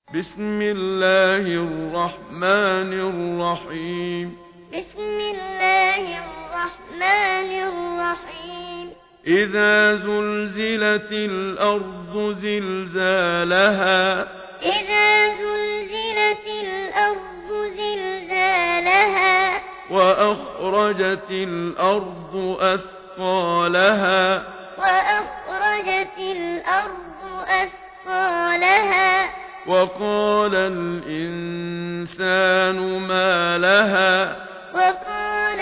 بسم الله الرحمن الرحيم. بسم الله الرحمن الرحيم. إذا زلزلت الأرض زلزالها. إذا زلزلت الأرض زلزالها. وأخرجت الأرض أثقالها. وأخرجت الأرض أثقالها. وقال الإنسان ما لها. وقال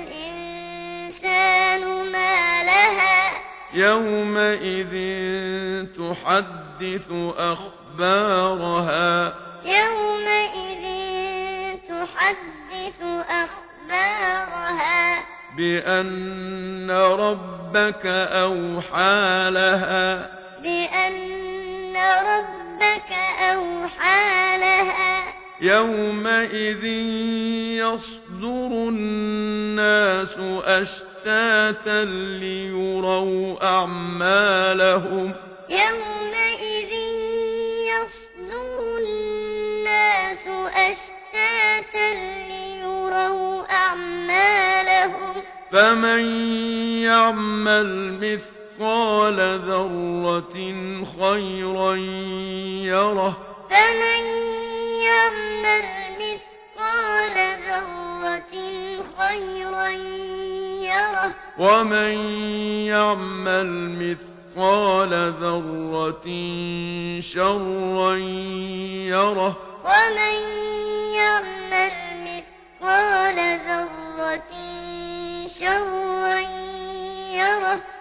الإنسان ما لها. يومئذ تحدث أخبارها. يومئذ تحدث أخبارها. بأن ربك أوحى لها. بأن ربك أوحى لها. يومئذ يصدر الناس أشتاتا ليروا أعمالهم. يومئذ يصدر الناس أشتاتا ليروا أعمالهم. فمن يعمل مثقال ذرة خيرا يره. فمن يعمل مثقال ذرة خيرا يره. ومن يعمل مثقال ذرة شرا يره. ومن يعمل مثقال ذرة شرا يره.